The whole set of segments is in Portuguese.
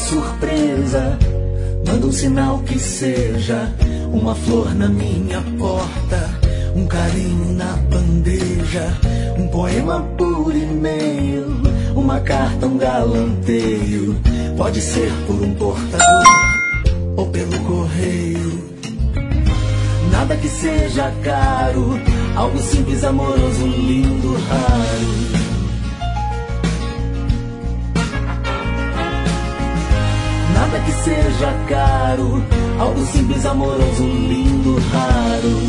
surpresa. Manda um sinal que seja uma flor na minha porta, um carinho na bandeja, um poema por e-mail, uma carta, um galanteio. Pode ser por um portador ou pelo correio. Nada que seja caro, algo simples, amoroso, lindo, raro. Nada que seja caro, algo simples, amoroso, lindo, raro.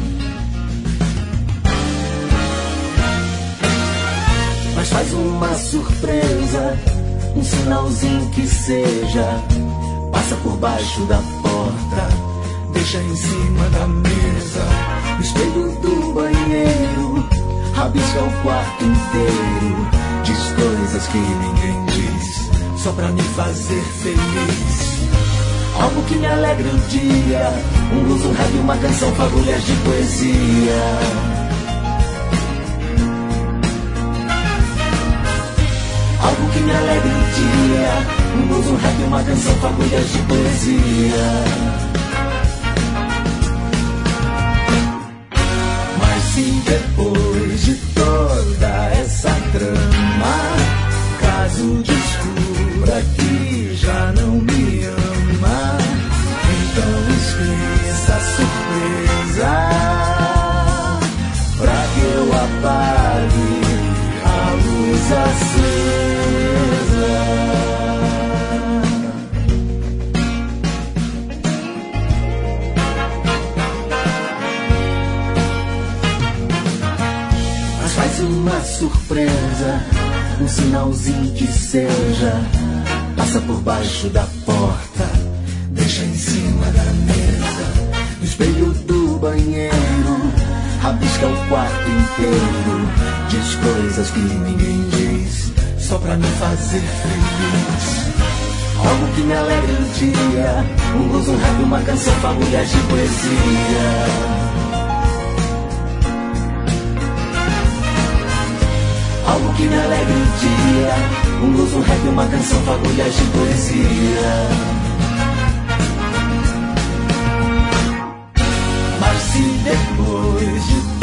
Mas faz uma surpresa, um sinalzinho que seja. Passa por baixo da porta, deixa em cima da mesa, no espelho do banheiro, rabisca o quarto inteiro. Diz coisas que ninguém diz, só pra me fazer feliz. Algo que me alegre o dia, um blues, um rap, uma canção, fagulhas de poesia. Algo que me alegre o dia, um blues, um rap, uma canção, fagulhas de poesia. Mas se depois de toda essa trama, caso descubra que já não me ama, então esqueça a surpresa, pra que eu apague a luz acesa. Mas faz uma surpresa, um sinalzinho que seja. Passa por baixo da porta, deixa em cima da mesa, no espelho do banheiro, rabisca o quarto inteiro. Diz coisas que ninguém diz, só pra me fazer feliz. Algo que me alegre o dia, um blues, um rap, uma canção, fagulhas de poesia. Algo que me alegre o dia, um blues, um rap, uma canção, fagulhas de poesia. Mas se depois de